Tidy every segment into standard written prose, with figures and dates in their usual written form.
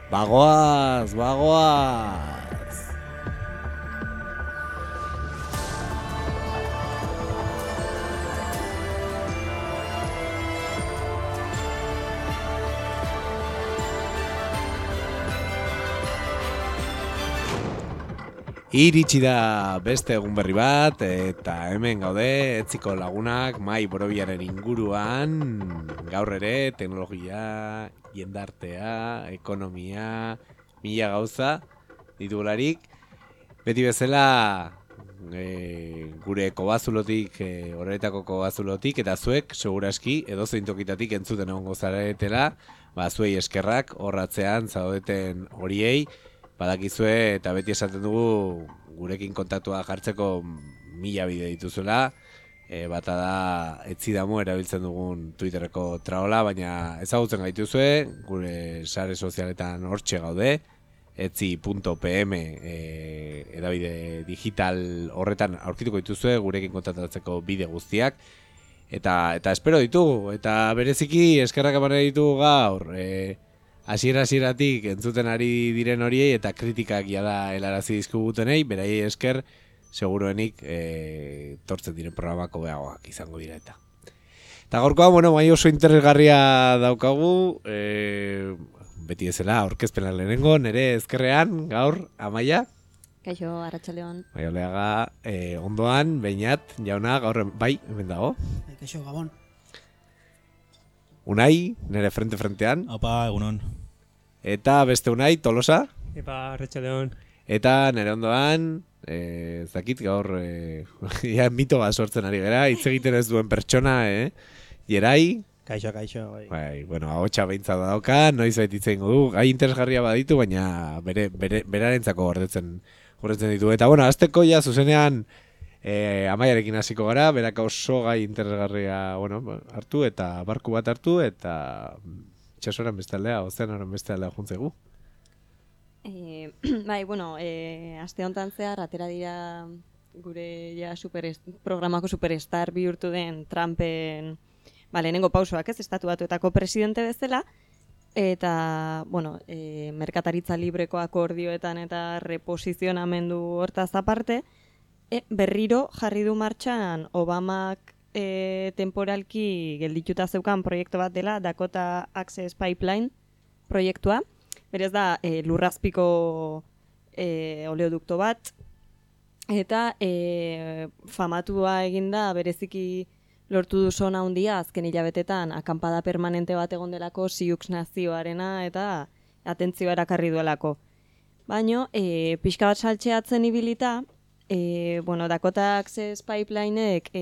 Bagoaz, bagoaz. Iritsi da beste egun berri bat, eta hemen gaude, etziko lagunak, mai borobiaren inguruan, gaur ere, teknologia, jendartea, ekonomia, mila gauza, ditugularik. Beti bezala, gure kobazulotik, horretako kobazulotik, eta zuek, seguraski, edozein tokitatik entzuten egongo zaretela, zuei eskerrak, horratzean, zaudeten horiei, badakizue eta beti esaten dugu gurekin kontaktua jartzeko mila bide dituzuela, bata da etzidamu erabiltzen dugun Twitterreko traola, baina ezagutzen gaituzue, gure sare sozialetan hortxe gaude, etzi.pm edabide digital horretan aurkituko dituzue gurekin kontaktatzeko bide guztiak, eta espero ditugu, eta bereziki eskerrak eman ditugu gaur, hasieratik entzuten ari diren horiei eta kritikak jada helarazi dizkigutenei, beraiei esker seguruenik tortzen diren programako beagoak izango dira eta. Eta gaurkoa, bai oso interesgarria daukagu, beti ezela aurkezpena lehenengo, nere ezkerrean, gaur, Amaia. Kaixo, Arratsaldeon. Bai, oleaga, ondoan, Beñat, jauna, gaur, bai, hemen dago. Kaixo, Gabon. Unai, nere frentean. Opa, egunon. Eta beste Unai, Tolosa. Epa, Arratsaldeon. Eta nere ondoan, zakit gaur, mito bat sortzen ari gara, hitz egiten ez duen pertsona, Jerai. Kaixo. Bai, bueno, ahotsa beintza dauka, noiz bait hitz egingo du, gai interesgarria baditu, baina berarentzako gordetzen ditu. Eta bueno, azteko ja zuzenean Amaiarekin hasiko gara, berak oso gai interesgarria, hartu eta barku bat hartu eta itxasoren bestaldea, ozeanoren bestaldea juntzegu. Bai, aste honetan zehar atera dira gure ja programako superstar bihurtu den Trumpen lehenengo pausoak, estatu batuetako presidente bezala, eta, merkataritza libreko akordioetan eta reposizionamendu hortaz aparte, berriro jarri du martxan Obamak temporalki geldituta zeukan proiektu bat dela, Dakota Access Pipeline proiektua. Berez da, lurrazpiko oleodukto bat, eta famatua eginda bereziki lortu du zona handia azken hilabetetan akanpada permanente bat egon delako Sioux nazioarena eta atentzioa erakarri duelako. Baino, pixka bat saltxeatzen ibilita, Dakota Access Pipelineek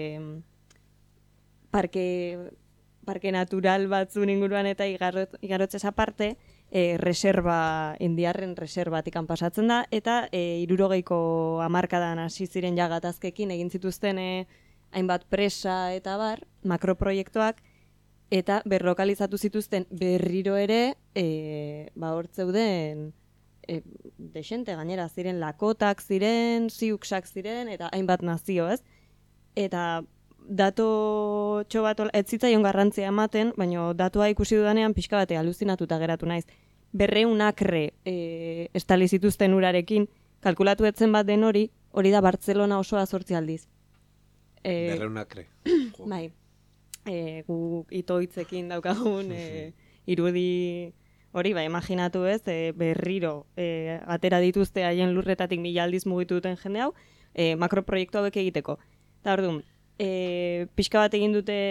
parke natural batzun inguruan eta igarotzez aparte, indiarren reserbatik pasatzen da, eta 60ko hamarkadan hasi ziren gatazkekin egin zituzten hainbat presa eta makroproiektuak, eta berlokalizatu zituzten berriro ere, hortzeuden desente gainera ziren Lakotak ziren, Siouxak ziren, eta hainbat nazio, ez? Eta dato txobat ez zitzaion garrantzia ematen, baina datua ikusi dudanean pixka bate aluzinatuta geratu naiz. 200 akre estali zituzten urarekin, kalkulatu etzen bat den hori da Bartzelona osoa 8 aldiz. 200 akre. Bai, gu itoitzekin daukagun irudi hori, imaginatu ez, berriro atera dituzte haien lurretatik 1000 aldiz mugitu duten jende hau, makroproiektu hauek egiteko. Eta orduan, pixka bat egin dute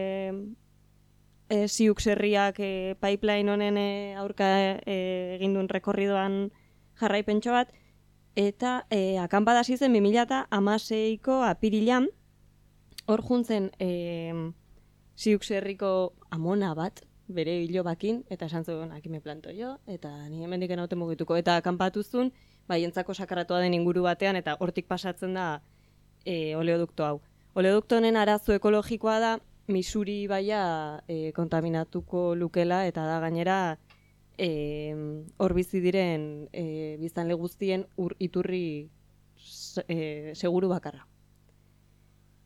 Sioux herriak pipeline honen aurka egin duen rekorridoan jarraipentxo bat, eta akanpada hasi zen 2016ko apirilan, hor juntzen Sioux herriko amona bat, bere hilobakin, eta esan zuen, aki me planto jo, eta ni hemendik enaute mugituko, eta akanpatuzun, entzako sakratua den inguru batean, eta hortik pasatzen da oleodukto hau. Oleodukto honen arazo ekologikoa da, Missouri baia kontaminatuko lukela, eta da gainera hor bizi diren biztanle guztien iturri seguru bakarra.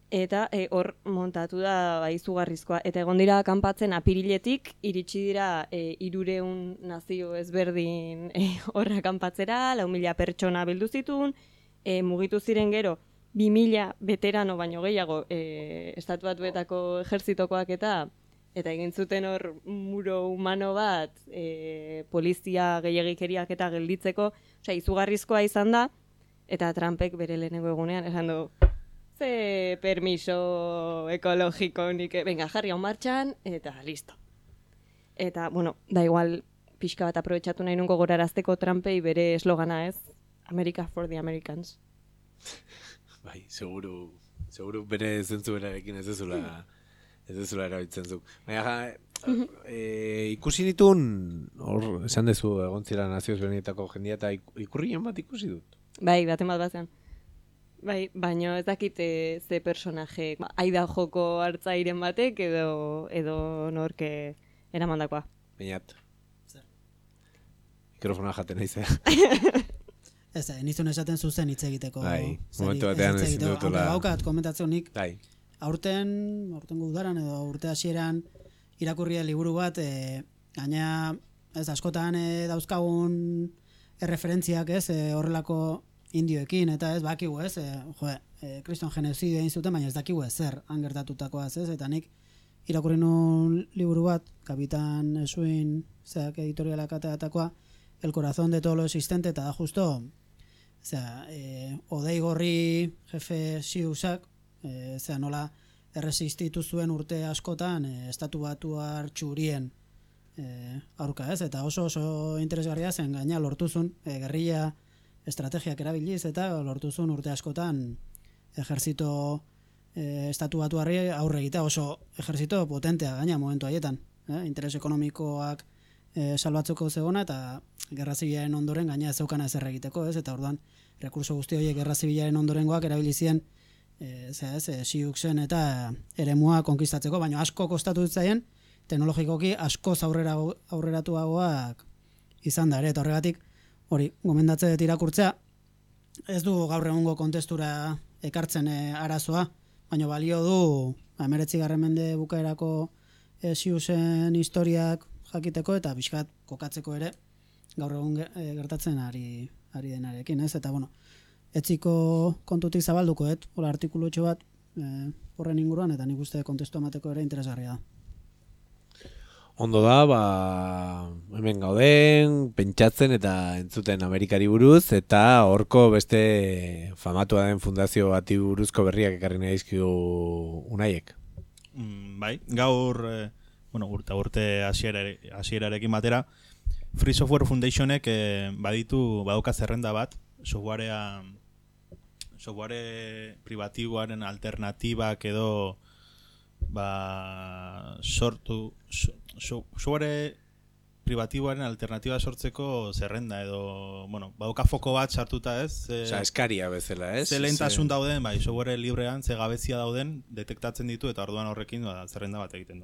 Eta hor montatu da izugarrizkoa. Eta egon dira kanpatzen apiriletik, iritsi dira 300 nazio ezberdin horra kanpatzera, 4.000 pertsona bildu zituen, mugitu ziren gero 2.000 veterano baino gehiago Estatu Batuetako ejertzitokoak eta egin zuten hor muro humano bat polizia gehiagikeriak eta gelditzeko, osea, izugarrizkoa izan da, eta Trumpek bere lehenengo egunean esan du, ze permiso ekologiko nik, venga, jarri hau martxan, eta listo. Eta, bueno, da igual pixka bat aprobetxatu nahi nungo gorarazteko Trumpei bere eslogana ez, America for the Americans. Bai, seguru bere zentzu berarekin ez dezula erabiltzen zuk. Baina, ikusi ditun, hor, esan dezu, egon zira nazio ezberdinetako jendia, eta ikurrien bat ikusi dut. Bai, baten bat bazen. Bai, baino ez dakit ze personaje, aida joko hartzairen batek edo norke eramandakoa. Bainat. Mikrofona jaten nahi Ez, nizun esaten zuzen hitz egiteko. Bai, momentu batean ezin dutela. Haukat komentatzionik, Bai. aurtengo udaran edo urte hasieran irakurria liburu bat, gaina ez askotan dauzkagun erreferentziak, ez, horrelako indioekin, eta ez bakigu, ez, kriston genozidio egin zuten, baina ez dakigu zer han gertatutakoaz, ez, eta nik irakurri nun liburu bat, Kapitan Esuin, zeak editorialak ateatakoa, El corazón de todo lo existente, eta da justo, Odei Gorri jefe Siusak, nola erresistitu zuen urte askotan Estatu Batuar txurien aurka, ez, eta oso interesgarria zen, gaina lortuzun, gerrilla estrategiak erabiliz, eta lortuzun urte askotan ejerzito Estatu Batuarri aurre egitea, oso ejerzito potentea gaina momentu haietan, interes ekonomikoak salbatzeko zegona, eta gerra zibilaren ondoren gaina ez zeukana ezer egiteko, ez, eta orduan rekurso guzti horiek gerra zibilaren ondorengoak erabilizien Siuxen eta eremua konkistatzeko, baina asko kostatu ditzaien, teknologikoki askoz aurreratuagoak izan da ere, eta horregatik hori, gomendatze dut irakurtzea, ez du gaur egungo kontestura ekartzen arazoa, baina balio du 19. mende bukaerako Siuxen historiak jakiteko eta pixkat kokatzeko ere gaur egun gertatzen ari denarekin, ez? Eta bueno, etziko kontutik zabalduko, hola artikulutxo bat horren inguruan, eta nik uste kontestu emateko ere interesgarria da. Ondo da, hemen gauden, pentsatzen eta entzuten Amerikari buruz, eta horko beste famatua den fundazio bati buruzko berriak ekarri nahi dizkigu Unaiek. Bai, gaur, urte hasierarekin batera, Free Software Foundationek badauka zerrenda bat, software privatiboaren alternatibak edo software privatiboaren alternatiba sortzeko zerrenda edo, badauka foko bat sartuta, ez? Eskaria bezala, ez? Ze lehentasun dauden, software librean, ze gabezia dauden, detektatzen ditu eta orduan horrekin zerrenda bat egiten du.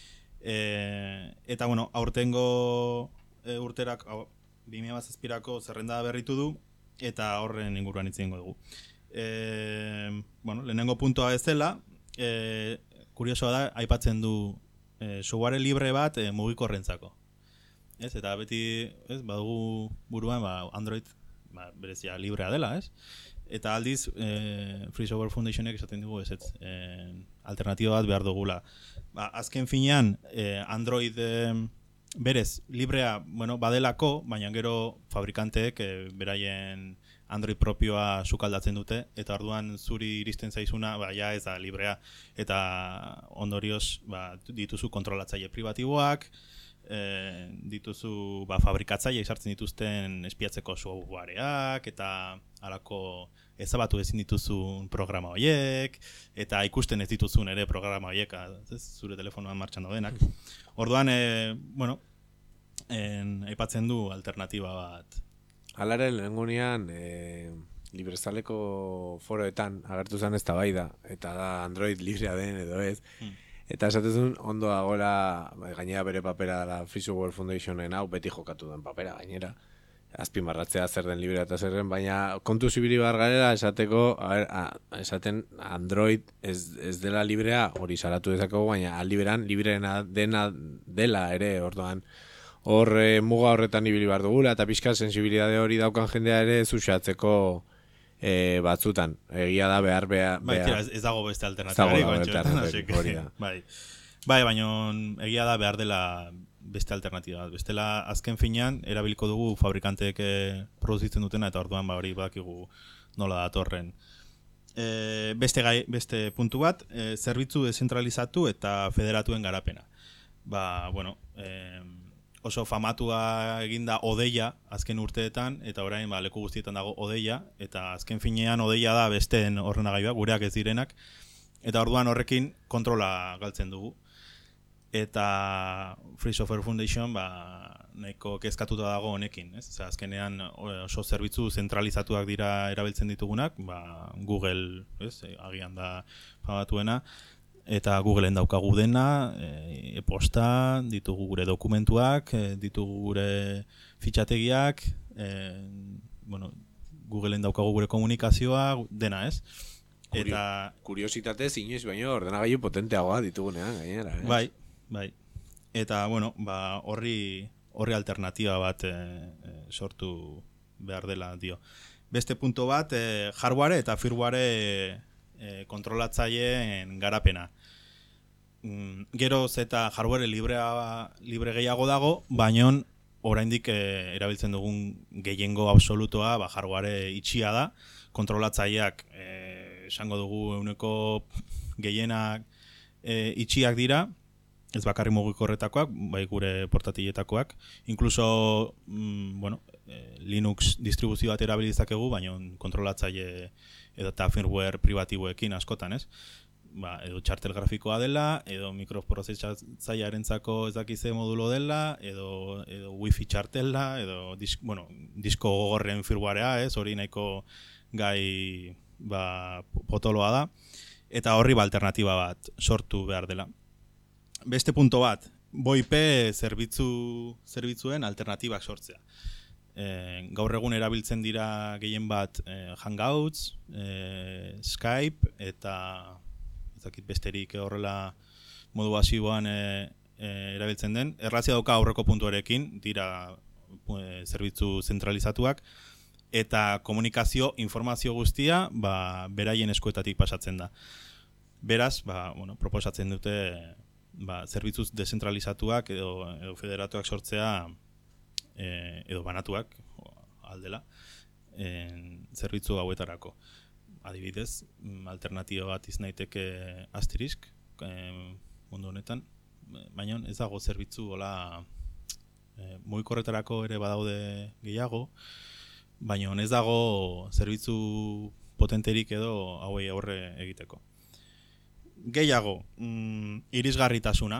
Eta, aurtengo urterak 2007ko zerrenda berritu du eta horren inguruan hitz egingo dugu. Lehenengo puntua bezala, kuriosoa da, aipatzen du software libre bat mugikorrentzako. Ez, eta beti, ez, badugu buruan, Android berezia librea dela, ez? Eta aldiz, Free Software Foundationek esaten dugu, ez, alternatiba bat behar dugula. Azken finean, Android berez, librea, badelako, baina gero fabrikanteek beraien Android propioa sukaldatzen dute, eta orduan zuri iristen zaizuna, ja ez da librea, eta ondorioz dituzu kontrolatzaile pribatiboak, dituzu fabrikatzaile izartzen dituzten espiatzeko softwareak, eta halako ezabatu ezin dituzun programa horiek, eta ikusten ez dituzun ere programa horiek, zure telefonoan martxan daudenak. Orduan, aipatzen du alternatiba bat. Alaren lehengunean, librezaleko foroetan agertu zen ez da bai da, eta da Android librea den edo ez. Eta esatezun, ondo dagoela, gainera bere papera da Free Software Foundationen hau, beti jokatu den papera gainera. azpimarratzea zer den librea eta zer den, baina kontu zibili bar garela esateko, esaten Android ez dela librea, hori salatu dezakegu, baina aldiberan libreena dela ere, orduan hor muga horretan ibili bar dugula, eta pixka sensibilidade hori daukan jendea ere zuxatzeko batzutan. Egia da behar. Ez dago beste alternatibarik. Hori da. Bai, baina egia da behar dela beste alternatiba. Bestela azken finean erabiliko dugu fabrikanteek produzitzen dutena eta orduan hori badakigu nola datorren. Beste puntu bat, zerbitzu dezentralizatu eta federatuen garapena. Oso famatua eginda Odeia azken urteetan, eta orain leku guztietan dago Odeia, eta azken finean Odeia da besteen ordenagailuak, gureak ez direnak, eta orduan horrekin kontrola galtzen dugu. Eta Free Software Foundation nahiko kezkatuta dago honekin, ez? Azkenean oso zerbitzu zentralizatuak dira erabiltzen ditugunak, Google, ez? Agian da famatuena, eta Googleen daukagu dena, e-posta, ditugu gure dokumentuak, ditugu gure fitxategiak, Googleen daukagu gure komunikazioa, dena, ez? Eta kuriositatez inoiz baino ordenagailu potenteagoa ditugunean gainera, ez? Bai. Eta horri alternatiba bat sortu behar dela dio. Beste punto bat, hardware eta firmware kontrolatzaileen garapena. Geroz eta hardware libre gehiago dago, baina oraindik erabiltzen dugun gehiengo absolutoa hardware itxia da, kontrolatzaileak esango dugu euneko gehienak itxiak dira, ez bakarri mugikorretakoak, bai gure portatiletakoak, incluso Linux distribuzio bat erabilizakegu, baina kontrolatzaile edo eta firmware pribatiboekin askotan, ez? Edo txartel grafikoa dela, edo mikroprozesatzailearentzako ez dakize modulo dela, edo wifi txartela, edo disko gogorren firmwarea, ez? Hori nahiko gai potoloa da, eta horri alternatiba bat sortu behar dela. Beste punto bat, VoIP zerbitzuen alternatibak sortzea. Gaur egun erabiltzen dira gehien bat Hangouts, Skype, eta ezakit besterik horrela modu basiboan erabiltzen den. Erlazioa dauka aurreko puntuarekin, dira zerbitzu zentralizatuak, eta komunikazio, informazio guztia beraien eskuetatik pasatzen da. Beraz, proposatzen dute zerbitzuz dezentralizatuak edo federatuak sortzea edo banatuak aldela zerbitzu hauetarako. Adibidez, alternatiba bat iznaiteke Asterisk mundu honetan, baina ez dago zerbitzu mugikorretarako ere badaude gehiago, baina ez dago zerbitzu potenterik edo hauei aurre egiteko. Gehiago, irisgarritasuna,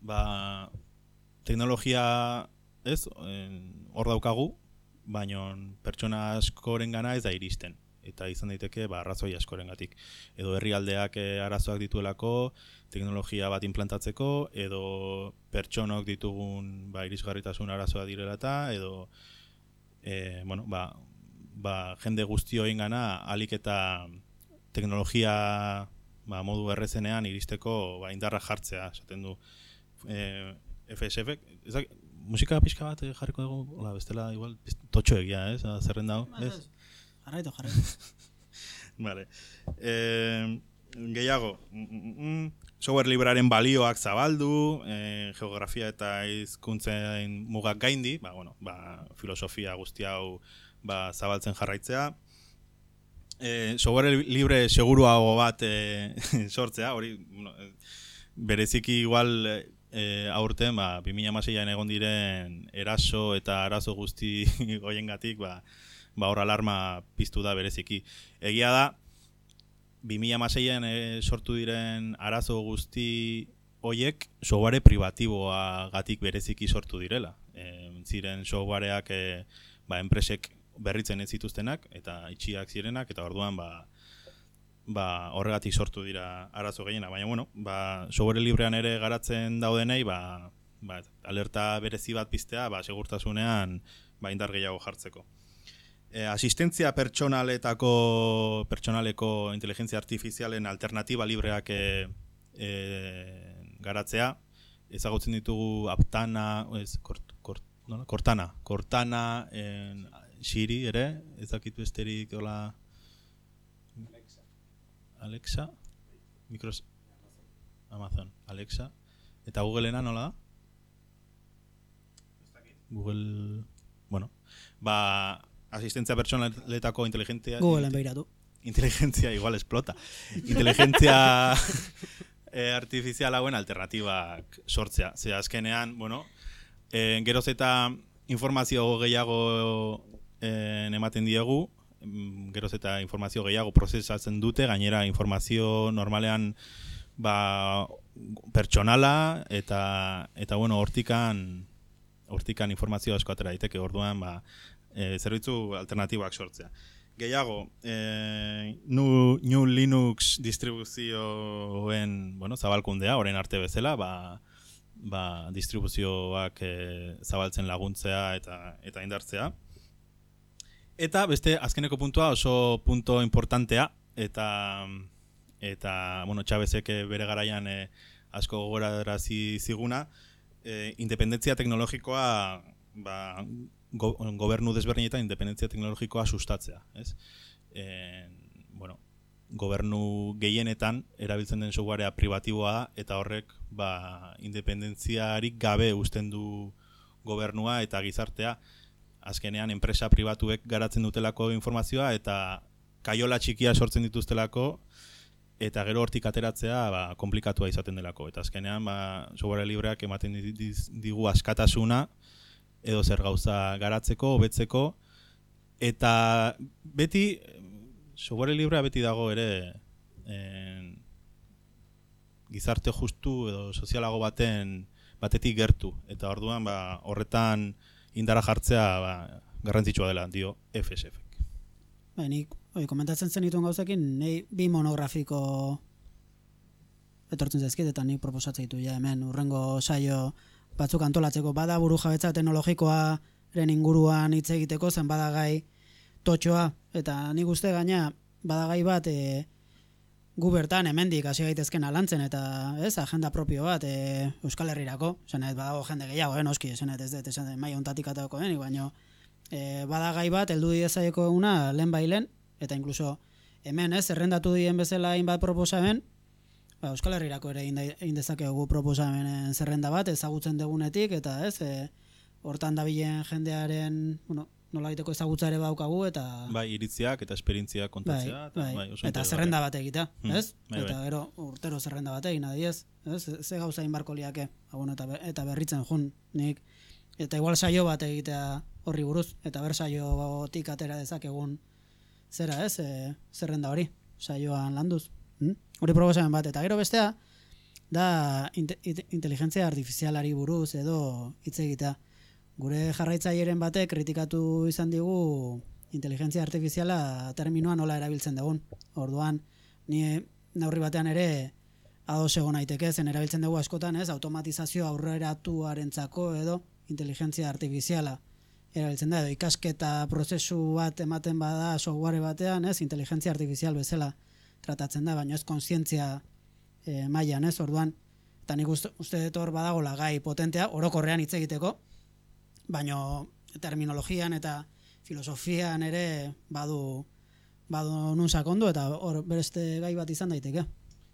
teknologia ez, hor daukagu, baina pertsona askorengana ez da iristen, eta izan daiteke arrazoi askorengatik. Edo herrialdeak arazoak dituelako, teknologia bat implantatzeko, edo pertsonok ditugun irisgarritasun arazoa direla eta, edo jende guztioengana alik eta teknologia modu errezenean iristeko indarra jartzea, esaten du FSF. Musika pixka bat jarriko dugu, bestela igual totxo egia, zerren dago. Jarraitu. Vale. Gehiago, software librearen balioak zabaldu, geografia eta hizkuntzen mugak gaindi, filosofia guzti hau zabaltzen jarraitzea. Software libre seguruago bat sortzea, hori bereziki igual aurten 2016an egon diren eraso eta arazo guzti goiengatik hor alarma piztu da bereziki. Egia da 2016an sortu diren arazo guzti hoiek software privatiboagatik bereziki sortu direla. Ziren softwareak enpresek berritzen ez zituztenak eta itxiak zirenak, eta orduan horregatik sortu dira arazo gehiena, baina software librean ere garatzen daudenei alerta berezi bat piztea, segurtasunean indar gehiago jartzeko. Asistentzia pertsonaleko inteligentzia artifizialen alternatiba libreak garatzea, ezagutzen ditugu Aptana, Cortana, Siri ere, ezakitu esterik hola Alexa, Amazon, Alexa, eta Googleena nola da? Google, asistentzia pertsonaletako inteligentzia... Googleen behiratu. Inteligentzia igual explota. Inteligentzia artifizial hauen alternatibak sortzea. Ze azkenean, geroz eta informazio gehiago ematen diegu, geroz eta informazio gehiago prozesatzen dute, gainera informazio normalean pertsonala eta hortikan informazio asko atera daiteke, orduan zerbitzu alternatibak sortzea. Gehiago, New Linux distribuzioen zabalkundea, orain arte bezala, distribuzioak zabaltzen laguntzea eta indartzea. Eta beste azkeneko puntua oso punto importantea, eta Chavezek bere garaian asko gogorarazi ziguna, independentzia teknologikoa gobernu desberdinetan independentzia teknologikoa sustatzea, ez? Gobernu gehienetan erabiltzen den softwarea pribatiboa da, eta horrek independentziarik gabe uzten du gobernua eta gizartea. Azkenean enpresa pribatuek garatzen dutelako informazioa eta kaiola txikia sortzen dituztelako, eta gero hortik ateratzea komplikatua izaten delako. Eta azkenean software libreak ematen digu askatasuna edo zer gauza garatzeko, hobetzeko, eta beti software librea beti dago ere gizarte justu edo sozialago batetik gertu, eta orduan horretan indara jartzea garrantzitsua dela, dio FSF. Nik komentatzen zen dituen gauzekin, nahi bi monografiko etortzen zaizkit, eta nik proposatzen ditu hemen urrengo saio batzuk antolatzeko, bada burujabetza teknologikoaren inguruan hitz egiteko, zen bada gai totxoa, eta nik uste gaina bada gai bat gu bertan hemendik hasi gaitezken alantzen, eta agenda propio bat Euskal Herrirako, zenet badago jende gehiago, noski, zenet ez dut, esan maila ontatik atako denik, baina bada gai bat, heldu didezaieko eguna lehen bailen, eta inkluso hemen zerrendatu dien bezala hainbat proposamen, Euskal Herrirako ere indezakegu proposamenen zerrenda bat, ezagutzen degunetik, eta hortan dabilen jendearen, nolaiteko ezagutza ere baukagu, eta... iritziak eta esperientziak kontatzea. Eta zerrenda bat egitea, ez? Eta gero urtero zerrenda bat egin adiez, ze gauza inbarko liake, eta berritzen jun, nik, eta igual saio bat egitea horri buruz, eta ber saiotik atera dezakegun zera, zerrenda hori, saioan landuz. Hori proposamen bat, eta gero bestea, da inteligentzia artifizialari buruz edo hitz egitea. Gure jarraitzaileen batek kritikatu izan digu inteligentzia artifiziala terminoa nola erabiltzen dugun. Orduan, ni neurri batean ere ados egon naiteke, zen erabiltzen dugu askotan, automatizazio aurreratuarentzako edo inteligentzia artifiziala erabiltzen da, edo ikasketa prozesu bat ematen bada software batean, inteligentzia artifizial bezala tratatzen da, baina ez kontzientzia mailan, orduan, eta nik uste dut hor badagola gai potentea, orokorrean hitz egiteko, baina terminologian eta filosofian ere badu nun sakondu, eta hor bereste gai bat izan daiteke.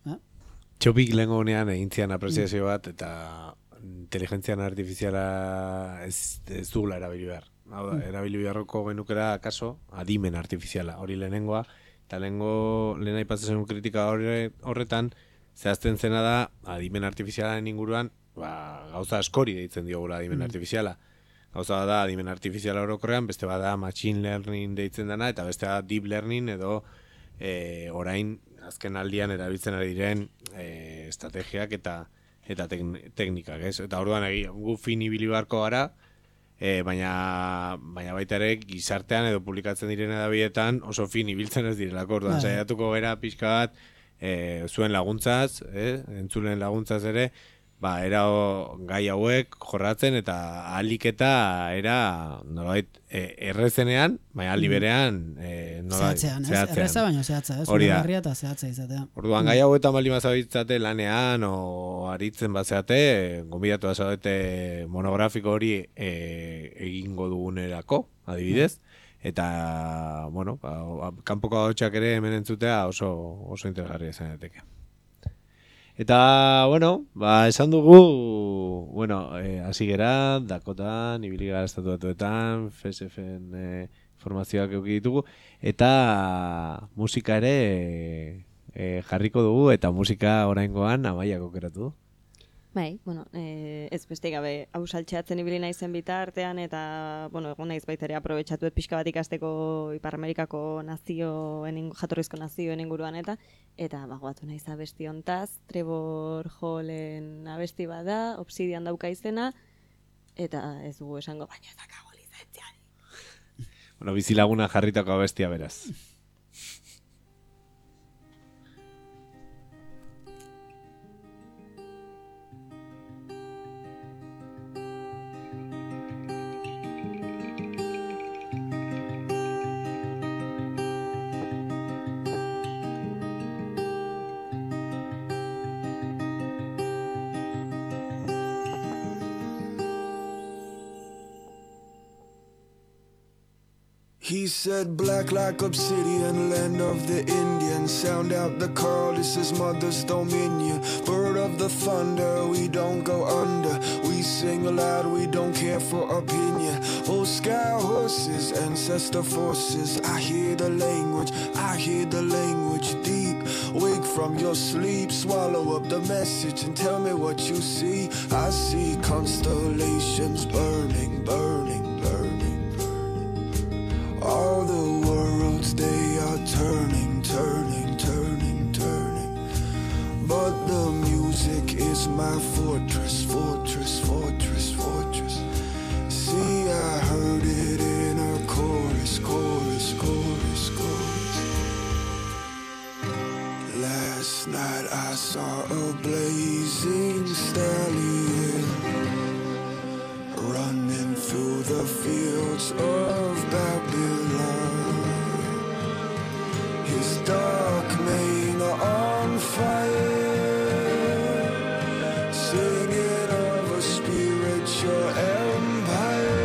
Txopik lehen honean egintzian apreziazio bat, eta inteligentzia artifiziala ez dugula erabili behar. Erabili beharroko genukera, kaso, adimen artifiziala, hori lehenengoa, eta lehen aipatzen kritika horretan, zehazten zena da, adimen artifizialaren inguruan, gauza askori deitzen diogula adimen artifiziala. Gauza da, adimen artifiziala orokorrean, beste bada machine learning deitzen dena, eta beste da deep learning edo orain azken aldian erabiltzen ari diren estrategiak eta teknikak, ez? Eta orduan gu fin ibili beharko gara, baina baita ere gizartean edo publikatzen diren edabietan oso fin ibiltzen ez direlako, orduan saiatuko gara pixka bat zuen laguntzaz, entzulen laguntzaz ere, era gai hauek jorratzen eta ahalik eta era nolabait errezenean, baina aldi berean zehatzean, erreza baino zehatza, hori da. eta zehatza izatea. Orduan gai hauetan baldin bazabitzate lanean o aritzen bazeate, gonbidatu zaudete monografiko hori egingo dugunerako, adibidez. Eta, bueno, kanpoko ahotsak ere hemen entzutea oso interesgarria izan daiteke. Eta, bueno, esan dugu, hasi gera, Dakotan, ibili gara estatu batuetan, FSF-en formazioak eduki ditugu, eta musika ere jarriko dugu, eta musika oraingoan Amaiak aukeratu du. Bai, ez beste gabe hau saltxeatzen ibili naizen bitartean eta, egon naiz baita ere aprobetxatu pixka bat ikasteko Ipar Amerikako jatorrizko nazioen inguruan eta goatu naiz abesti hontaz, Trevor Hallen abesti bada, Obsidian dauka izena, eta ez dugu esango, baina ez dakago lizentziari. Bizilaguna jarritako abestia beraz. He said, black like obsidian, land of the Indians. Sound out the call, this is mother's dominion. Bird of the thunder, we don't go under. We sing aloud, we don't care for opinion. Oh, sky horses, ancestor forces. I hear the language deep. Wake from your sleep, swallow up the message and tell me what you see. I see constellations burning, burning, burning. All the worlds, they are turning, turning, turning, turning. But the music is my fortress, fortress, fortress, fortress. See, I heard it in a chorus, chorus, chorus, chorus. Last night I saw a blazing stallion running through the fields of Babylon. His dark mane on fire, singing of a spiritual empire.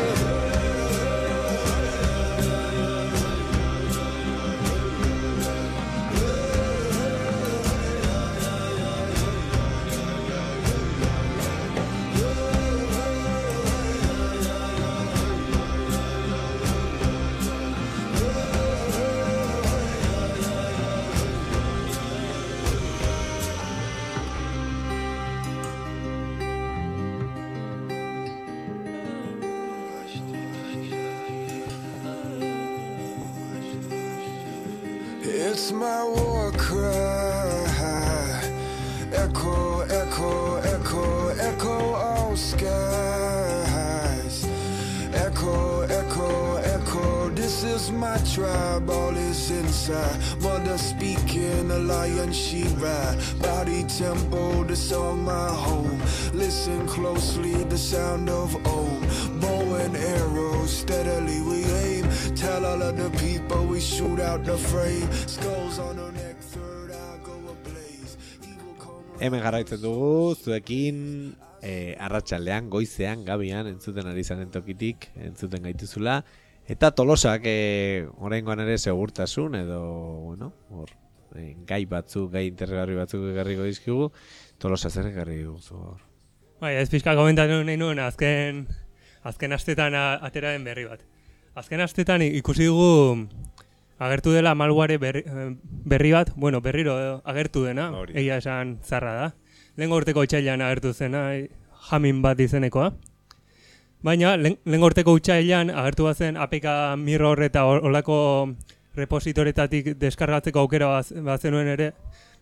It's my war cry. Echo, echo, echo, echo all skies. Echo, echo, echo. This is my tribe, all is inside. Mother speaking, a lion she ride. Body tempo, the song my home. Listen closely, the sound of Om. Bow and arrow, steadily we aim. Tell all of the people we shoot out the frame. Skulls on her neck, third eye go ablaze. Hemen jarraitzen dugu, zuekin arratsaldean, goizean, gabian, entzuten ari zaren tokitik, entzuten gaituzula. Eta Tolosak oraingoan ere segurtasun edo, gai batzuk, gai interesgarri batzuk egarriko dizkigu. Tolosa zer egarri duzu hor? Bai, ez pixka komentatu nahi nuen azken astetan atera den berri bat. Azken astetan ikusi dugu agertu dela malware berri bat, berriro agertu dena, egia esan zarra da. Lehengo urteko otsailean agertu zena, jamin bat izenekoa. Baina, lehengo urteko otsailean agertu bazen APK mirror eta olako repositoretatik deskargatzeko aukera bazenuen ere,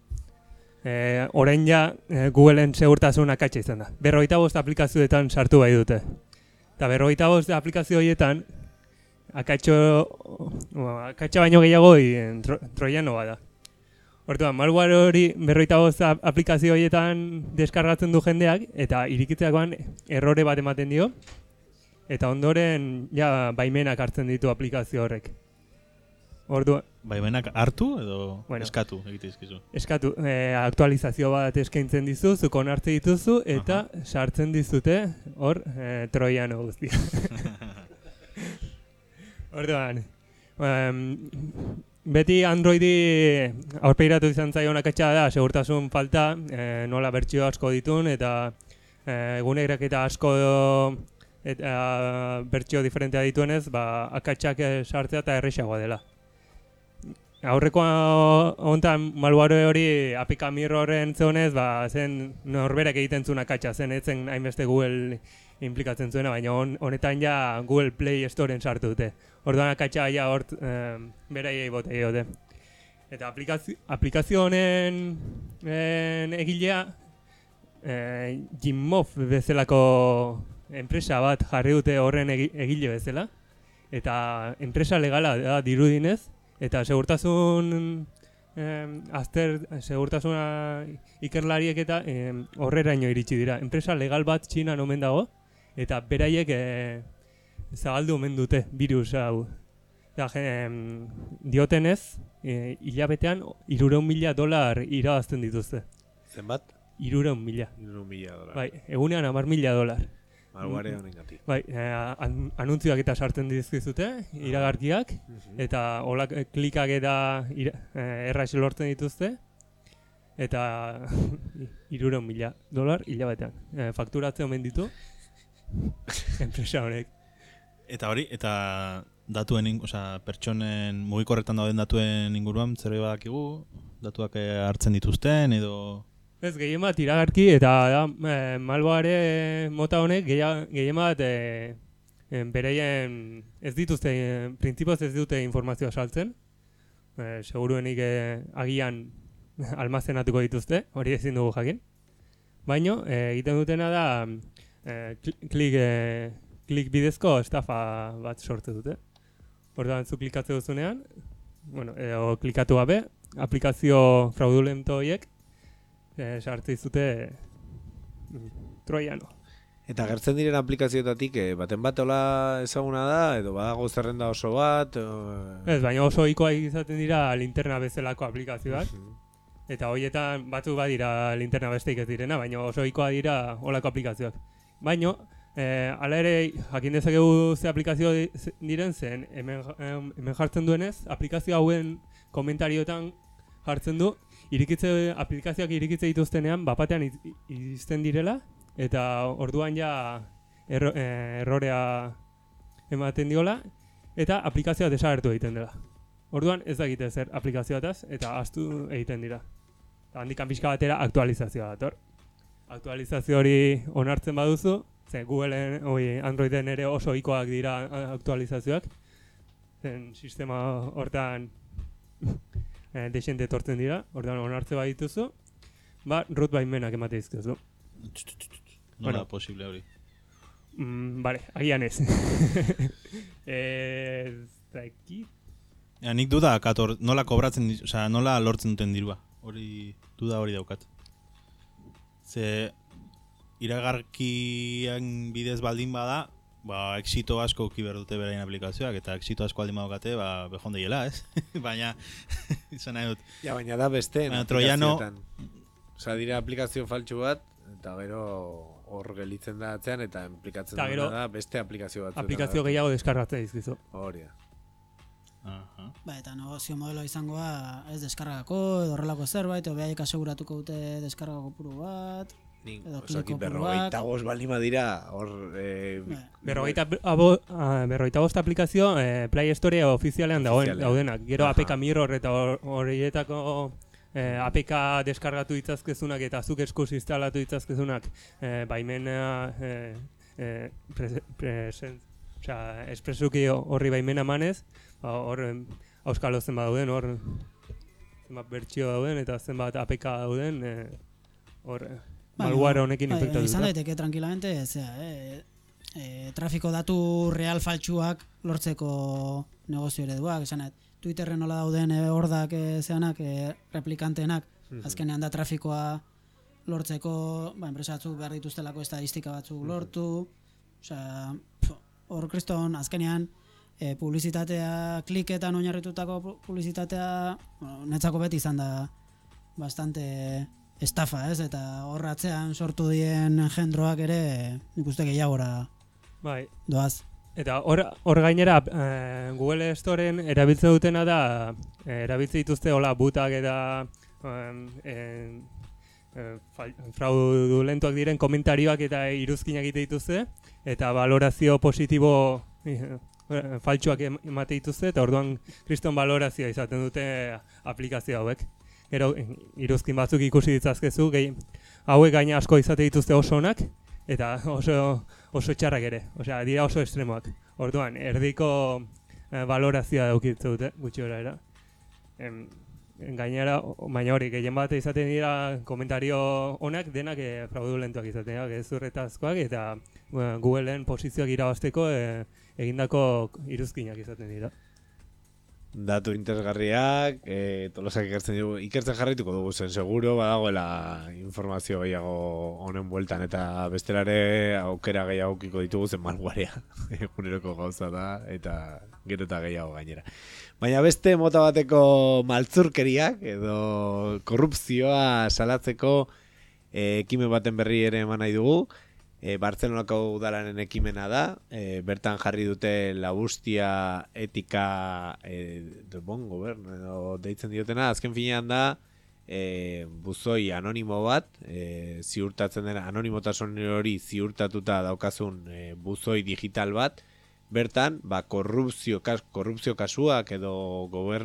orain ja Googleen segurtasun akatsa izan da. 45 aplikazioetan sartu bai dute. Eta 45 aplikazio horietan, akatsa baino gehiago troiano bada. Orduan, malware hori 55 aplikazio horietan deskargatzen du jendeak, eta irikitzeakoan errore bat ematen dio, eta ondoren ja baimenak hartzen ditu aplikazio horrek. Orduan, Baimenak hartu edo Bueno. eskatu egite dizkizu. eskatu, aktualizazio bat eskaintzen dizu, zuk onartzen dituzu, eta sartzen dizute hor troiano guztia. Orduan, beti Androidi aurpegiratu izan zaion akatsa da, segurtasun falta, nola bertsio asko ditun, eta egunerak eta asko eta bertsio diferentea dituenez, akatsak sartzea eta errexagoa dela. Aurreko hontan malware hori APK Mirrorren zeonez, zen norberak egiten zuen akatsa, zen etzen hainbeste Google implikatzen zuena, baina honetan ja Google Play Storen sartu dute. Orduan akatsa ja hort beraiei botei dute. Eta aplikazio honen egilea Jimmov bezalako enpresa bat jarri dute horren egile bezala. Eta enpresa legala da dirudinez, eta segurtasuna ikerlariek eta horreraino iritsi dira. Enpresa legal bat Txinan omen dago, eta beraiek zabaldu omen dute virus hau. Diotenez, hilabetean $300,000 irabazten dituzte. Zenbat? $300,000. $300,000. Bai, egunean $10,000. Malware honengatik. Bai, anuntziak eta sartzen dizkizute, iragarkiak, eta hola klikak eta erraz lortzen dituzte, eta $300,000 hilabetean. Fakturatzen omen ditu, enpresa honek. Eta hori, eta datuen, pertsonen mugikorretan dauden datuen inguruan zerbait badakigu, datuak hartzen dituzten edo Ez, gehien bat iragarki eta malware mota honek gehien bat bereien ez dituzte, printzipioz ez dute informazioa saltzen. Seguruenik agian almazenatuko dituzte, hori ezin dugu jakin. Baina egiten dutena da klik bidezko estafa bat sortu dute. Orduan zu klikatzen duzunean, edo klikatu gabe, aplikazio fraudulento horiek sartzen dizute troiano. Eta gertzen diren aplikazioetatik baten bat hola ezaguna da, edo badago zerrenda oso bat? Ez, baina oso ohikoak izaten dira linterna bezalako aplikazioak. Eta horietan batzuk badira linterna besteik ez direna, baina oso ohikoak dira holako aplikazioak. Baina, hala ere, jakin dezakegu ze aplikazio diren zen, hemen jartzen duenez, aplikazio hauen komentarioetan jartzen du, aplikazioak irikitze dituztenean, bapatean izten direla, eta orduan ja errorea ematen diola, eta aplikazioa desagertu egiten dela. Orduan ez da egite zer aplikazioataz, eta ahaztu egiten dira. Eta handikan pixka batera aktualizazioa dator. Aktualizazio hori onartzen baduzu, Googleen, Androiden ere oso ohikoak dira aktualizazioak, zen sistema hortan desente etortzen dira, orduan onartze badituzu, root baimenak emate dizkiozu. Nola posible hori? Bale, agian ez. Nik duda, nola kobratzen, nola lortzen duten dirua. Duda hori daukat. Ze iragarkian bidez baldin bada, exito asko uki behar dute berain aplikazioak, eta exito asko aldin badukate, behondeiela, ez? Baina, izan nahi dut. Ja, baina da besteen aplikazioetan. Dira aplikazio faltsu bat, eta gero hor gelitzen da atzean, eta implikatzen da beste aplikazio bat. Aplikazio gehiago deskargatzen dizkizu. Hori da. Eta negozio modelo izangoa ez deskargako, edo horrelako zerbait, edo behaiek aseguratuko dute deskarga kopuru bat. Berrogeita bost balima dira hor... Berrogeita bost aplikazio Play Store ofizialean daudenak. Gero APK Mirror eta horietako APK deskargatu ditzazkezunak eta zuk eskuz instalatu ditzazkezunak baimena espresuki horri baimena manez, hor auskalo zenbat dauden, hor zenbat bertsio dauden eta zenbat APK dauden, hor malware honekin infektatu dut. Izan daiteke tranquilamente, trafiko datu real faltsuak lortzeko negozio ereduak, esanet. Twitterren nola dauden hordak zeanak, replikantenak, azkenean da trafikoa lortzeko, enpresa batzuk behar dituztelako estadistika batzuk lortu, osea, hor kriston azkenean publizitatea, kliketan oinarritutako publizitatea, netzako beti izan da bastante estafa, ez? Eta hor atzean sortu dien engendroak ere nik uste gehiagora doaz. Eta hor gainera Google Storeen erabiltzen dutena da, erabiltzen dituzte hola butak eta fraudulentoak diren komentarioak eta iruzkinak egite dituzte, eta valorazio positibo faltsuak emate dituzte, eta orduan kriston valorazioa izaten dute aplikazio hauek. Gero, iruzkin batzuk ikusi ditzazkezu, hauek gaina asko izate dituzte oso onak, eta oso txarrak ere, osea, dira oso estremoak. Orduan, erdiko valorazioa daukitze dute, gutxi gora era. Gainera, baina hori, gehien bat izaten dira komentario onak, denak fraudulentoak izaten dira, gezurretazkoak, eta Googleen posizioak irabazteko egindako iruzkinak izaten dira. Datu interesgarriak, Tolosak ikertzen jarraituko dugu zen, seguro badagoela informazio gehiago honen bueltan, eta bestelare aukera gehiago kiko ditugu zen malwarea, eguneroko gauza da, eta gero eta gehiago gainera. Baina beste mota bateko maltzurkeriak edo korrupzioa salatzeko ekimen baten berri ere eman nahi dugu. Bartzelonako udalaren ekimena da, bertan jarri dute labustia etika del bon gobierno edo deitzen diotena, azken finean da buzoi anonimo bat, ziurtatzen dena, anonimotasun hori ziurtatuta daukazun buzoi digital bat, bertan korrupzio kasuak edo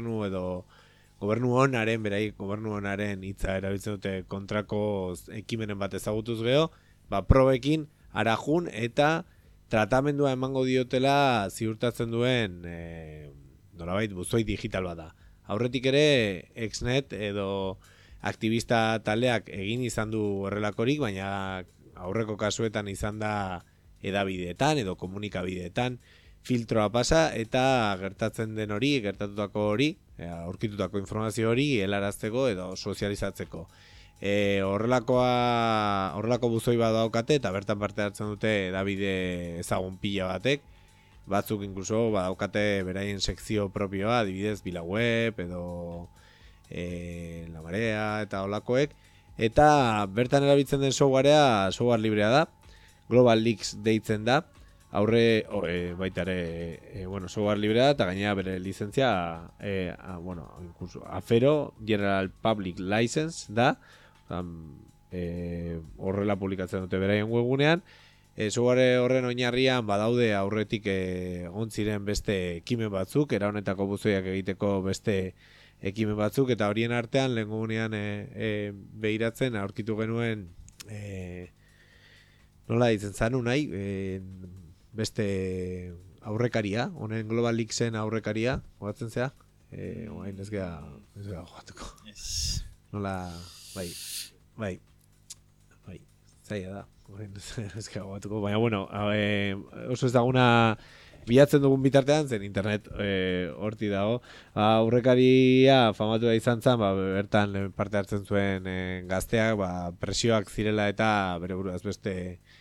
gobernu onaren hitza erabiltzen dute kontrako ekimenen bat ezagutuz geho, probekin arajun eta tratamendua emango diotela ziurtatzen duen nolabait buzoi digital bat da. Aurretik ere Exnet edo aktivista taldeak egin izan du horrelakorik, baina aurreko kasuetan izan da edabideetan edo komunikabideetan filtroa pasa eta gertatzen den hori, gertatutako hori, aurkitutako informazio hori helarazteko edo sozializatzeko. Horrelako buzoi bat daukate eta bertan parte hartzen dute edabide ezagun pila batek, batzuk inkluso badaukate beraien sekzio propioa, adibidez Bilaweb edo La Marea eta holakoek, eta bertan erabiltzen den software librea da, Global Leaks deitzen da, baita ere software librea eta gainera bere lizentzia incluso Afero General Public License da, horrela publikatzen dute beraien webgunean. Software horren oinarrian badaude aurretik egon ziren beste ekimen batzuk, era honetako buzoiak egiteko beste ekimen batzuk, eta horien artean lehengunean behiratzen aurkitu genuen nola ditzen zanu nahi, beste aurrekaria, honen Global Leaksen aurrekaria, hogatzen zea? Oain ez gara joatuko. Nola, bai, zaila da. Ez gara joatuko, baina oso ez daguna bilatzen dugun bitartean, zen internet horti dago. Aurrekaria famatu da izan zen, bertan parte hartzen zuen gazteak, presioak zirela eta bere buruaz beste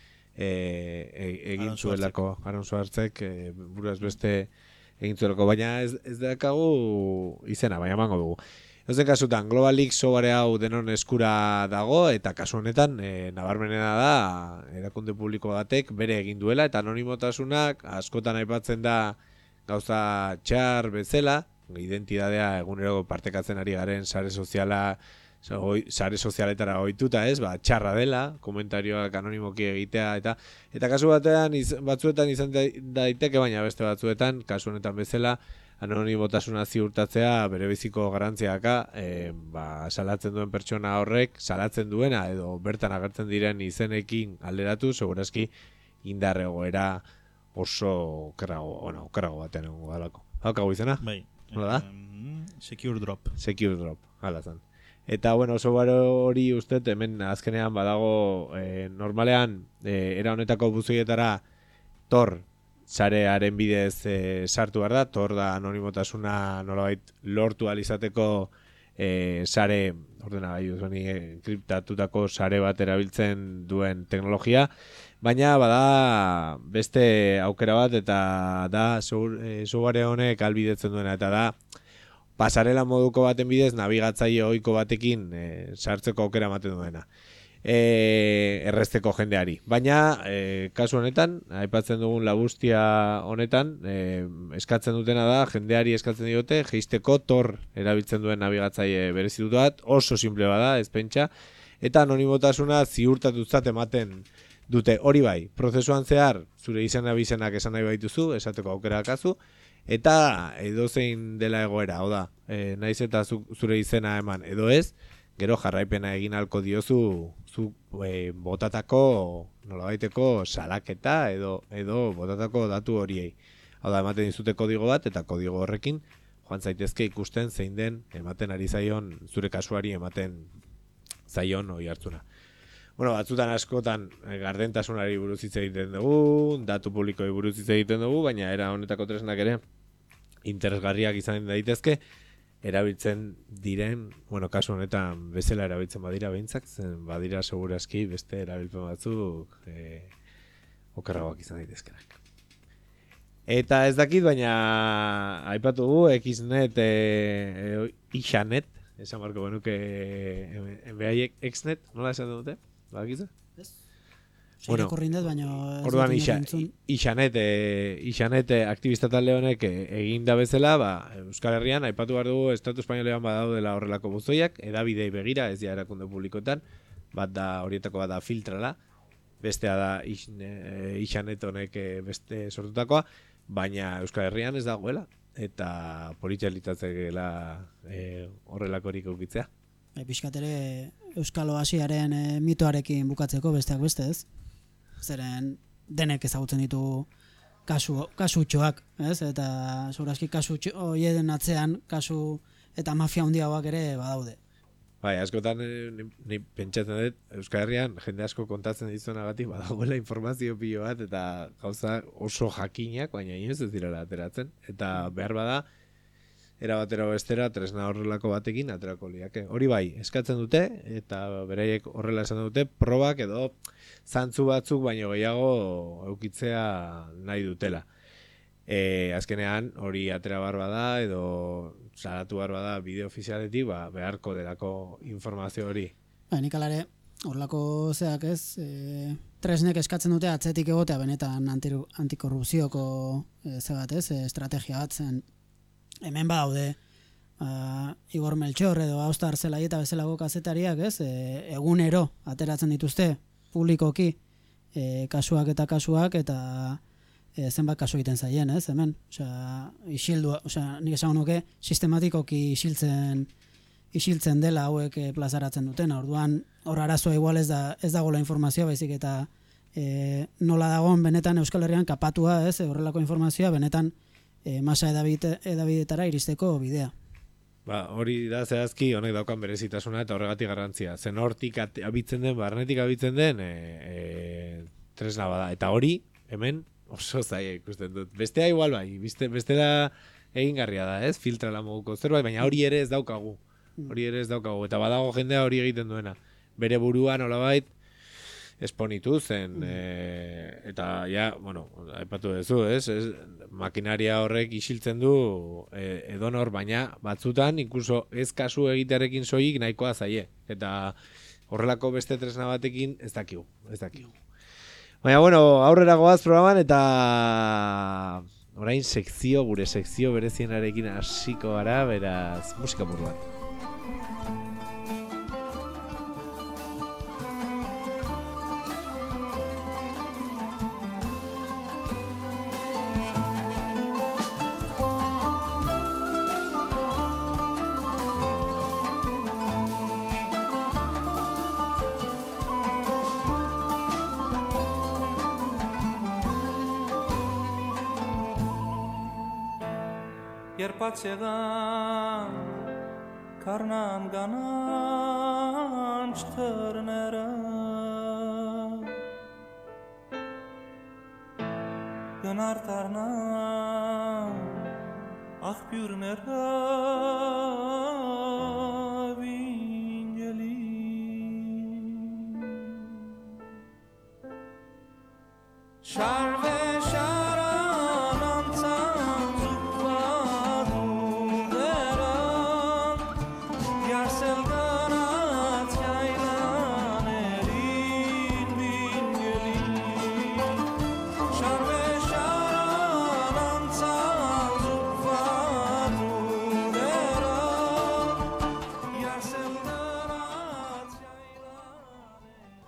egin zuelako, Aaron Schwartzek buruaz beste egin zuelako, baina ez dakagu izena, baina emango dugu. Ezen kasutan, Global Leaks software hau denon eskura dago, eta kasu honetan nabarmenena da erakunde publiko batek bere egin duela, eta anonimotasunak askotan aipatzen da gauza txar bezala, identidadea egunero partekatzen ari garen sare sozialetara ohituta, txarra dela, komentarioak anonimoki egitea, eta kasu batzuetan izan daiteke, baina beste batzuetan, kasu honetan bezala, anonimotasuna ziurtatzea berebiziko garrantziaka, salatzen duen pertsona horrek, salatzen duena edo bertan agertzen diren izenekin alderatu, segurazki indar egoera oso okerrago batean egongo dalako. Haukago izena? Bai. Nola da? Secure Drop. Secure Drop, hala zan. Eta, software hori uste, hemen azkenean badago normalean era honetako buzoietara Tor sarearen bidez sartu behar da, Tor da anonimotasuna nolabait lortu alizateko sare, ordenagailu kriptatutako sare bat erabiltzen duen teknologia, baina bada beste aukera bat eta da software honek albidetzen duena, eta da pasarela moduko baten bidez nabigatzaile ohiko batekin sartzeko aukera ematen duena. Erresteko jendeari. Baina, kasu honetan, aipatzen dugun labustia honetan, eskatzen dutena da, jendeari eskatzen diote, jeisteko Tor erabiltzen duen nabigatzaile berezitu bat, oso simple bada, ez pentsa, eta anonimotasuna ziurtatutzat ematen dute. Hori bai, prozesuan zehar, zure izena bizenak esan nahi baituzu, esateko aukera akazu, eta edozein dela egoera, hau da, naiz eta zure izena eman edo ez, gero jarraipena egin halko diozu zu botatako nolabaiteko salaketa edo botatako datu horiei. Hau da, ematen dizute kodigo bat eta kodigo horrekin joan zaitezke ikusten zein den ematen ari zaion zure kasuari ematen zaion oihartzuna. Bueno, batzutan askotan gardentasunari buruz hitz egiten dugu, datu publikoei buruz hitz egiten dugu, baina era honetako tresnak ere interesgarriak izan daitezke. Erabiltzen diren, kasu honetan bezala erabiltzen badira behintzak, zen badira segurazki beste erabilpen batzuk okerragoak izan daitezkenak. Eta ez dakit, baina aipatu dugu, Xnet, Ixanet, esan marko benuke behaiek Xnet, nola esan dute? Bakizu? Bueno, baina orduan Ixanet aktivista talde honek egin da bezala, Euskal Herrian aipatu behar dugu Estatu Espainolean badaudela horrelako buzoiak, edabidei begira, ez ja erakunde publikoetan, horietako bat da Filtrala, bestea da Ixanet honek beste sortutakoa, baina Euskal Herrian ez dagoela, eta politia litzatzekeela horrelakorik eukitzea. Pixkat ere Euskal Oasiaren mitoarekin bukatzeko besteak beste, ez? Zeren denek ezagutzen ditu kasutxoak, ez? Eta segurazki kasutxo horien atzean kasu eta mafia handiagoak ere badaude. Bai, askotan ni pentsatzen dut Euskal Herrian jende asko kontatzen dizunagatik badagoela informazio pilo bat eta gauza oso jakinak, baina inoiz ez direla ateratzen, eta behar bada era batera bestera tresna horrelako batekin aterako liake. Hori bai, eskatzen dute eta beraiek horrela esan dute probak edo zantzu batzuk baino gehiago eukitzea nahi dutela. Azkenean hori atera bar bada edo salatu bar bada bideo ofizialetik beharko delako informazio hori. Nik alare horrelako zeak ez, tresnek eskatzen dute atzetik egotea benetan antikorrupzioko zebat ez, estrategia bat zen. Hemen badaude Igor Melchor edo Austar Zelaieta bezalako kazetariak, ez? Egunero ateratzen dituzte publikoki kasuak eta zenbat kasu egiten zaien, ez? Hemen, nik esan nuke sistematikoki isiltzen dela hauek plazaratzen duten. Orduan hor arazoa igual ez dagoela informazioa, baizik eta nola dagoen benetan Euskal Herrian kapatua, ez? Horrelako informazioa benetan masa edabidetara iristeko bidea. Hori da zehazki honek daukan berezitasuna eta horregatik garrantzia. Zen hortik abitzen den, barnetik abitzen den tresna bada. Eta hori, hemen, oso zaila ikusten dut. Bestea igual bai, bestela egingarria da, ez? Filtrala moduko zerbait, baina hori ere ez daukagu. Eta badago jendea hori egiten duena. Bere buruan nolabait esponitu zen, eta aipatu duzu, ez? Makinaria horrek isiltzen du edonor, baina batzutan, inkluso ez kasu egitearekin soilik nahikoa zaie. Eta horrelako beste tresna batekin ez dakigu. Baina, aurrera goaz programan, eta orain gure sekzio berezienarekin hasiko gara, beraz, musika burru bat. Երբացեղան կարնան գանանչ թրները Yanartarna ah pürnera vingeli Şarve şaran antan zukvadun deran Yarsel ganat yaylan erin vingeli Şarve şaran antan zukvadun deran Yarsel ganat yaylan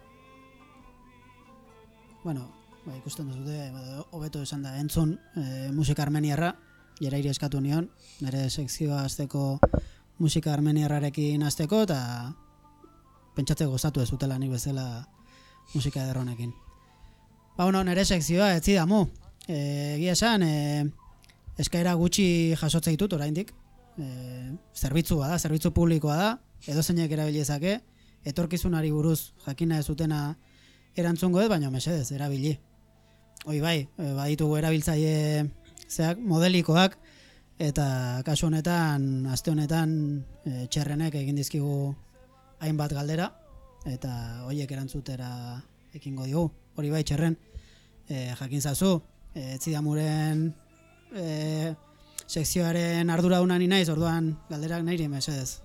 Bueno, ikusten duzute, hobeto esan da, entzun musika armeniarra, Jerairi eskatu nion, nire sekzioa azteko musika armeniarrarekin azteko, eta pentsatzeko gozatu ez zutela nik bezala musika ederronekin. Ba, bueno, nire sekzioa ez zidamu. Egia esan, eskaera gutxi jasotze ditut oraindik. Zerbitzua da, zerbitzu publikoa da, edozeinek erabiliezake, etorkizunari buruz jakina ez zutena erantzungo ez, baina mesedez, erabili. Hoi bai, baditugu erabiltzaile modelikoak, eta kasu honetan, aste honetan, txerrenek egin dizkigu hainbat galdera, eta hoiek erantzutera ekingo digu. Hori bai, txerren, jakin zazu, etzidamuren sekzioaren arduradunan naiz, orduan galderak nahiri mesedez.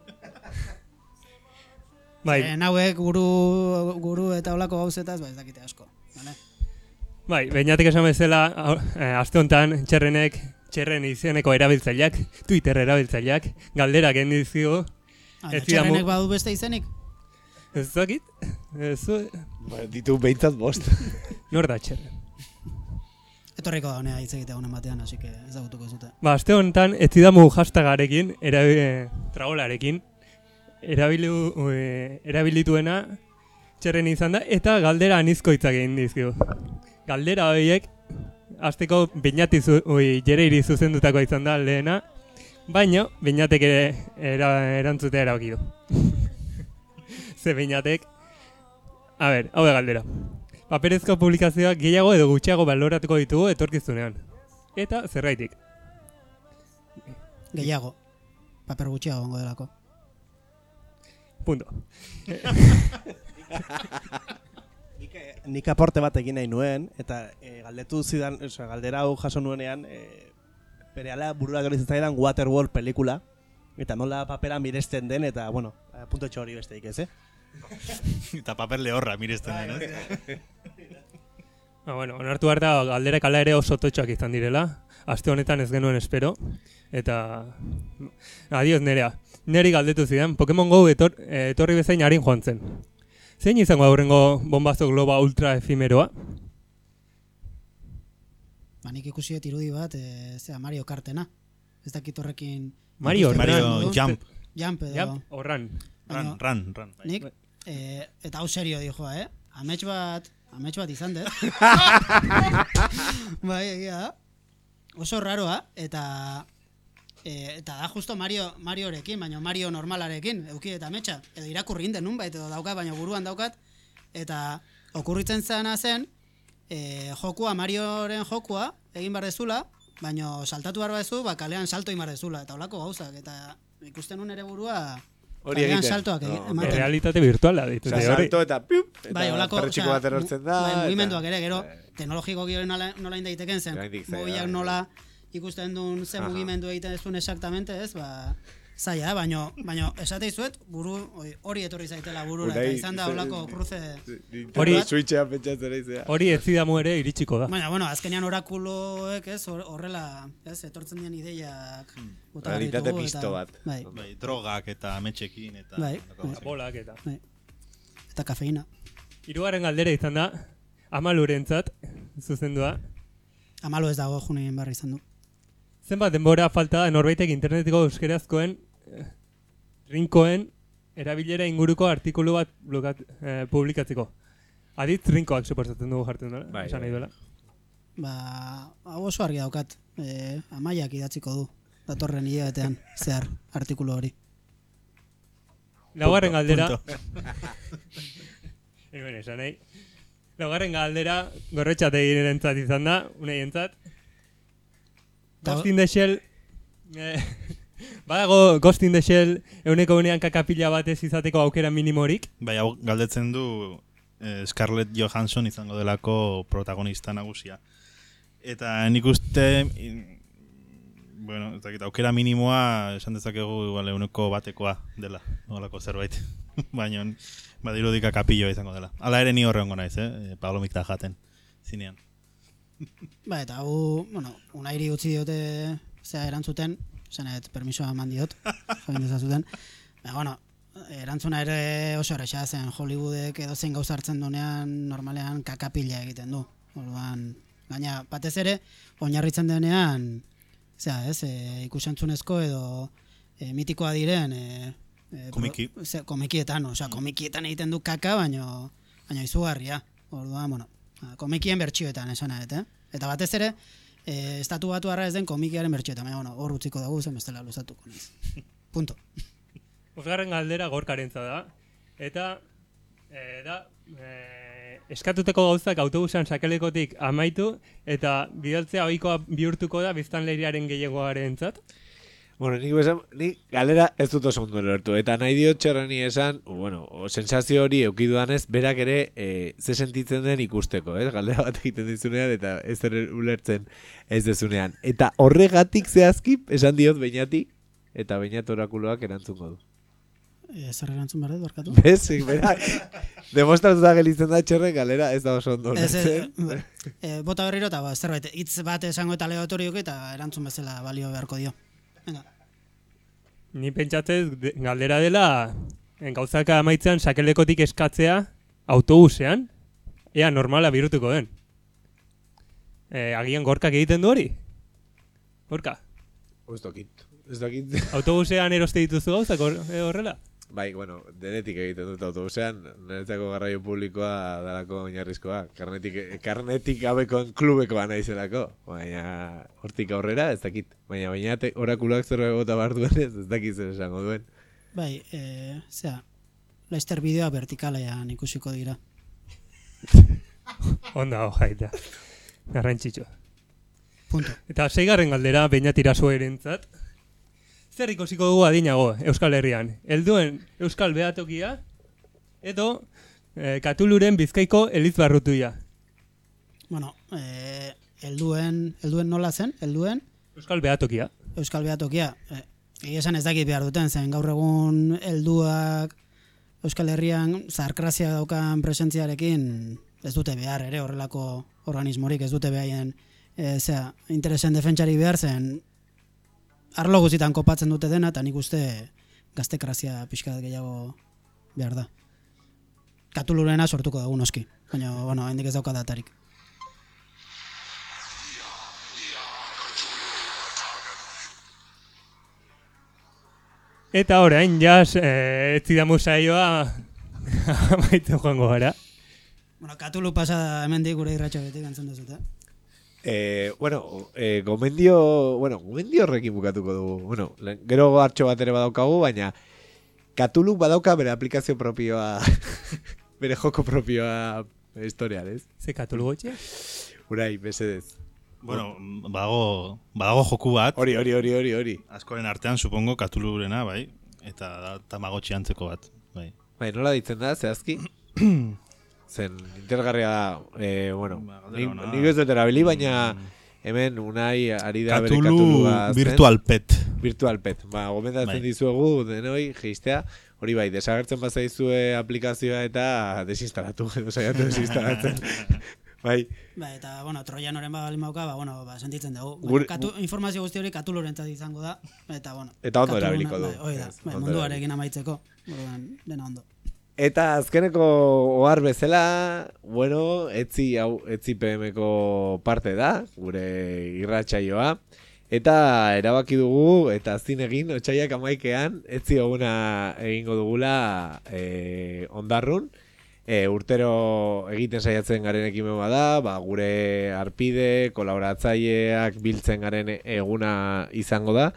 Bai, Hauek guru eta olako gauzetaz, ez dakite asko. Vale? bai, beinatik esan bezala, aste honetan txerren izeneko erabiltzaileak, Twitter erabiltzaileak, galderak egin dizkigu. Txerrenek badu beste izenik? Ez dakit? Ditu behintzat bost. Nor da txerren? Etorriko da honea hitz egitea honen batean, así que ezagutuko zute. Ba, aste honetan, ez zidamu hashtagarekin, tragolarekin, erabilituena txerren izan da, eta galdera anizkoitzak egin dizkigu. Galdera horiek, azteko Jerairi zuzendutako izan da lehena, baina Beinatek erantzutea erabaki du. Ze Beinatek, a ber, hau da galdera. Paperezko publikazioak gehiago edo gutxiago baloratuko ditugu etorkizunean. Eta zergaitik. Gehiago. Paper gutxiago gongo delako. Punto. Nik aporte bat egin nahi nuen, eta galdetu zidan, galdera hau jaso nuenean, berehala burura gero zitzaidan Waterworld pelikula, eta nola papera miresten den, eta, bueno, punto etxo hori besteik ez, Eta paper lehorra miresten den, Bueno, onartu behar da galderak ala ere oso totxoak izan direla. Aste honetan ez genuen espero. Eta, adios Nerea. Neri galdetu zidan, Pokemon Go etorri bezain harin joan zen. Zein izango aurrengo bombazo globa ultra efimeroa? Nik ikusi irudi bat, Mario Kartena. Ez dakit horrekin... Mario Jump. Jump edo... O Run. Run. Nik, eta hau serio dijoa, Amets bat izan dut. Bai, egia da. Oso raroa, eta da justo Mariorekin, baina Mario normalarekin, euki eta ametsa. Edo irakurri inden nunbait, edo daukat, baina buruan daukat. Eta okurritzen zena zen, Marioren jokua egin behar dezula, baina saltatu behar dezu, kalean salto egin behar dezula, eta holako gauzak. Eta ikusten nun ere burua... Hori egiten. Saltoak ematen. Realitate virtuala ditut. Salto eta piup, eta perretxiko bat erortzen da. Mugimenduak ere, gero, teknologiko gero nola indaiteken zen. Mobilak nola ikusten duen zen mugimendu egiten duzun exactamente, ez, zaila, baina esate izuet, hori etorri zaitela burura, eta izan da holako cruce... Hori switchean pentsatzen izan. Hori ez zidamu ere iritsiko da. Baina, azkenean orakuloek, ez, horrela, ez, etortzen dian ideiak... Realitate pizto bat. Bai, drogak eta ametxekin eta... Bolak eta... Eta kafeina. Hirugarren galdera izan da, Amalurentzat, zuzendua. Amalu ez dago junien barri izan du. Zenbat denbora falta da norbaitek internetiko euskerazkoen rinkoen erabilera inguruko artikulu bat publikatzeko. Aditz rinkoak suportatzen dugu jartzen duela, esan nahi duela. Hau oso argi daukat, Amaiak idatziko du, datorren hilabetean zehar artikulu hori. Laugarren galdera gorrotxategirentzat izan da, uneientzat. Ghost in the Shell... badago Ghost in the Shell euneko unean kakapila batez izateko aukera minimorik? Bai, hau galdetzen du Scarlett Johansson izango delako protagonista nagusia. Eta nik uste... Bueno, ez dakit, aukera minimoa esan dezakegu igual euneko batekoa dela, nolako zerbait. Baina, badirudika kapilloa izango dela. Hala ere ni horrengo naiz, palomik da jaten, zinean. Ba, eta hau, bueno, unairi utzi diote erantzuten, zenet permisoa eman diot, joan dezazuten. Ba, bueno, erantzuna ere oso erresa zen Hollywoodek edozein gauza hartzen duenean normalean kakapila egiten du. Orduan, gaina, batez ere, oinarritzen denean, ikusentzunezko edo mitikoa diren komikietan, komikietan egiten du kaka, baina izugarria. Orduan, bueno, komikien bertsioetan esan nahet, Eta batez ere, estatu batuarra ez den komikiaren bertsioetan, baina, bueno, hor utziko dugu zen bestela luzatuko naiz. Punto. Bosgarren galdera gorkarentza da, eta eskatuteko gauzak autobusan sakelekotik amaitu eta bidaltzea ohikoa bihurtuko da biztanleriaren gehiagoarentzat. Bueno, nik galera ez dut oso ondo lertu, eta nahi diot txerrani esan, bueno, sensazio hori eukidudanez, berak ere ze sentitzen den ikusteko, galdera bat egiten dizunean, eta ez ulertzen ez dezunean. Eta horregatik zehazki, esan diot Beñati, eta Beñat orakuloak erantzungo du. Zer erantzun behar dut, barkatu? Bez, berak, demostratuta gelitzen da txerre, galera ez da oso ondo lertzen. Bota berriro eta zerbait, hitz bat esango eta aleatoriok eta erantzun bezala balio beharko dio. Venga. Ni pentsatzez galdera dela gauzaka amaitzean sakelekotik eskatzea autobusean, ea normala bihurtuko den. Agian gorkak egiten du hori? Gorka? Ez dakit. Autobusean eroste dituzu gauzak horrela? Bai, bueno, denetik egiten dut autobusean, niretzako garraio publikoa dalako oinarrizkoa, karnetik gabekoen klubekoa naizelako, baina hortik aurrera ez dakit, baina orakuloak zerbait bota behar duenez ez dakit zer esango duen. Bai, Laster bideoa vertikalean ikusiko dira. Onda hojaita, garrantzitsua. Punto. Eta 6. galdera, Beñatira zuerentzat. Zer ikusiko dugu adinago Euskal Herrian? Helduen Euskal Behatokia edo Katuluren Bizkaiko Elizbarrutuia. Bueno, helduen nola zen? Helduen? Euskal Behatokia. Euskal Behatokia. Egia esan ez dakit behar duten, zen gaur egun helduak Euskal Herrian zarkrazia daukan presentziarekin ez dute behar ere horrelako organismorik, ez dute behaien interesen defentsari behar zen. Arlo guztietan kopatzen dute dena, eta nik uste gaztekrazia pixkat gehiago behar da. Katulurena sortuko dugu noski, baina, bueno, hendik ez dauka datarik. Eta orain, jaz, ez zidamu saioa amaitzen joango gara. Bueno, Katulu pasa hemendik gure irratxa betik entzun dezut, gomendio horrekin bukatuko dugu. Bueno, gero hartxo bat ere badaukagu, baina Katuluk badauka bere aplikazio propioa, bere joko propioa historial, ez? Ze Katulu gotxe? Urai, besedez. Bueno, badago joku bat. Hori. Askoren artean, supongo, Katulurena, bai? Eta da Tamagotchi antzeko bat, bai. Bai, nola ditzen da, zehazki? Zen, interesgarria da, nik ez dut erabili, baina hemen unai ari da bere Katulua Virtual Pet. Virtual Pet, gomendatzen dizuegu, denoi, geistea, hori bai, desagertzen bazaizue aplikazioa eta desinstalatu, edo saiatu desinstalatzen. Bai. Eta, bueno, Trojanoren balin bauka, sentitzen dugu. Informazio guzti hori Katulurentzat izango da, eta, bueno. Eta ondo erabiliko du. Hoi da, munduarekin amaitzeko, dena ondo. Eta azkeneko ohar bezala, bueno, etzi PM-ko parte da, gure irratsaioa. Eta erabaki dugu, eta zin egin, otsaiak 11ean, etzi eguna egingo dugula Ondarrun. Urtero egiten saiatzen garen ekimen bada, gure arpide, kolaboratzaileak biltzen garen eguna izango da.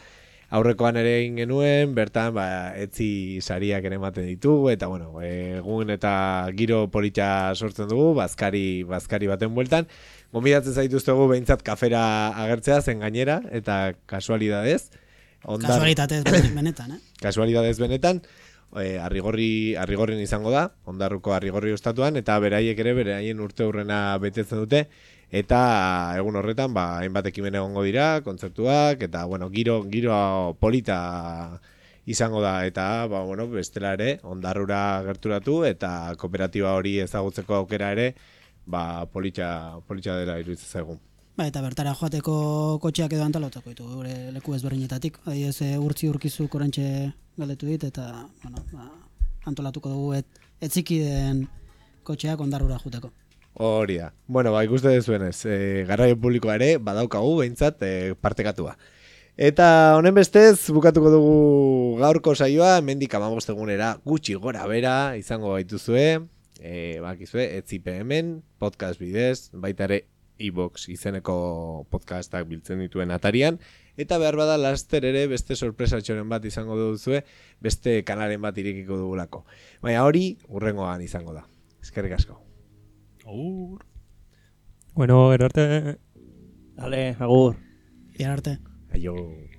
aurrekoan ere egin genuen, bertan etzi sariak ere ematen ditugu, eta bueno, egun eta giro polita sortzen dugu, bazkari baten bueltan. Gonbidatzen zaituztegu behintzat kafera agertzea zen gainera, eta kasualidadez. Kasualitatez benetan, Kasualidadez benetan, arrigorrin izango da, Ondarruko Arrigorri ostatuan, eta beraiek ere beraien urte hurrena betetzen dute, eta egun horretan hainbat ekimen egongo dira, kontzertuak, eta bueno, giro polita izango da, eta bestela ere Ondarrura gerturatu eta kooperatiba hori ezagutzeko aukera ere politxa dela iruditzen zaigu. Eta bertara joateko kotxeak edo antolatuko ditu gure leku ezberdinetatik. Adibidez, urtzi urkizuk orantxe galdetu dit, eta antolatuko dugu etziki den kotxeak Ondarrura joateko. Hori da. Bueno, ikuste dezuenez, garraio publikoa ere badaukagu behintzat partekatua. Eta honen bestez, bukatuko dugu gaurko saioa, hemendik 15 egunera gutxi gora bera izango gaituzue, bakizue, etzipe hemen, podcast bidez, baita ere iVoox izeneko podcastak biltzen dituen atarian, eta behar bada laster ere beste sorpresatxoren bat izango duzue, beste kanalen bat irekiko dugulako. Baina hori, hurrengoan izango da. Eskerrik asko. Agur. Bueno, gero arte. Dale, agur. Iar arte. Aio.